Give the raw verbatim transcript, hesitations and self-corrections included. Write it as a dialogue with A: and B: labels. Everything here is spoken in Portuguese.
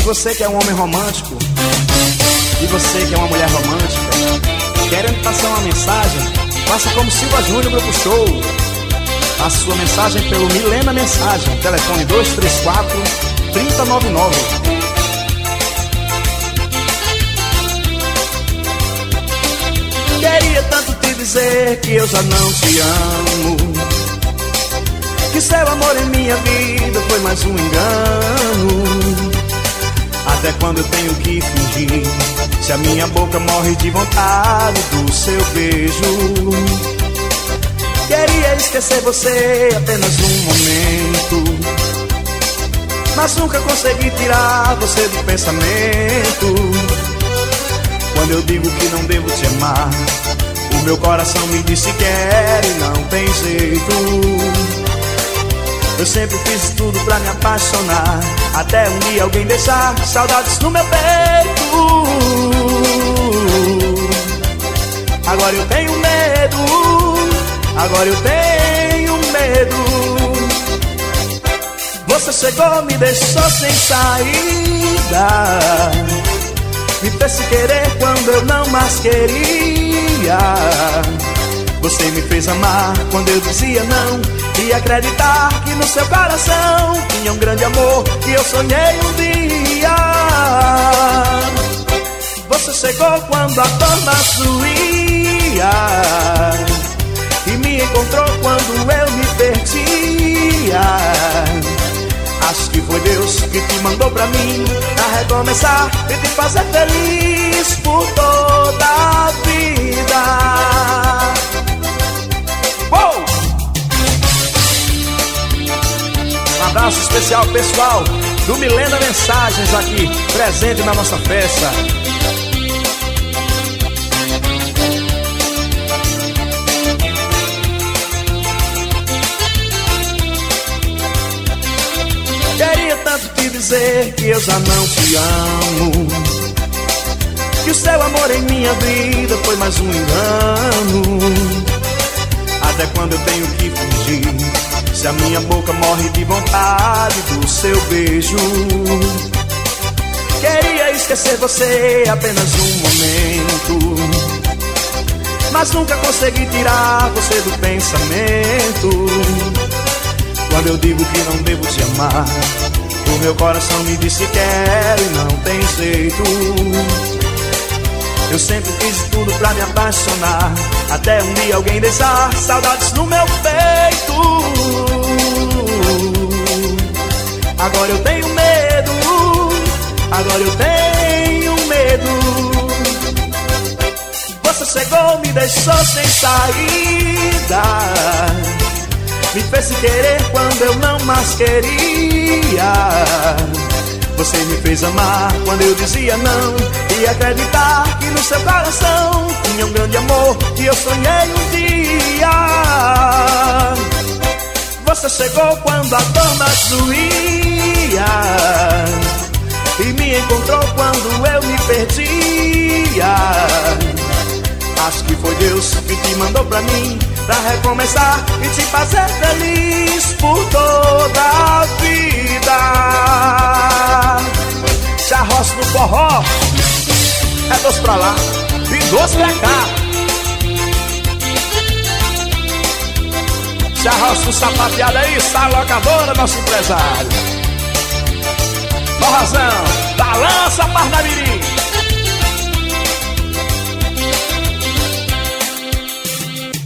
A: você que é um homem romântico, e você que é uma mulher romântica, querendo passar uma mensagem, faça como Silva Júnior Grupo Show. A sua mensagem pelo Milena Mensagem, telefone dois três quatro, três zero nove nove. Queria tanto te dizer que eu já não te amo, que seu amor em minha vida foi mais um engano. Até quando eu tenho que fingir, se a minha boca morre de vontade do seu beijo. Queria esquecer você apenas um momento, mas nunca consegui tirar você do pensamento. Quando eu digo que não devo te amar, o meu coração me diz que quer e não tem jeito. Eu sempre fiz tudo pra me apaixonar, até um dia alguém deixar saudades no meu peito. Agora eu tenho medo, agora eu tenho medo. Você chegou, me deixou sem saída, me fez se querer quando eu não mais queria. Você me fez amar quando eu dizia não, e acreditar que no seu coração tinha um grande amor que eu sonhei um dia. Você chegou quando a dor mais doía, e me encontrou quando eu me perdia. Acho que foi Deus que te mandou pra mim, pra recomeçar e te fazer feliz por toda a vida. Uou! Um abraço especial pessoal do Milena Mensagens aqui, presente na nossa festa. Queria tanto te dizer que eu já não te amo, que o seu amor em minha vida foi mais um engano. Até quando eu tenho que fingir, se a minha boca morre de vontade do seu beijo. Queria esquecer você apenas um momento, mas nunca consegui tirar você do pensamento. Quando eu digo que não devo te amar, o meu coração me diz que quer e não tem jeito. Eu sempre fiz tudo pra me apaixonar, até um dia alguém deixar saudades no meu peito. Agora eu tenho medo, agora eu tenho medo. Você chegou, me deixou sem saída, me fez se querer quando eu não mais queria. Você me fez amar quando eu dizia não, e acreditar que no seu coração tinha um grande amor que eu sonhei um dia. Você chegou quando a dor mais doía, e me encontrou quando eu me perdia. Acho que foi Deus que te mandou pra mim, pra recomeçar e te fazer feliz por toda a vida. Charroço do forró, é dois pra lá e dois pra cá. Charroço sapateado aí, sai locadora, nosso empresário. Forrozão, balança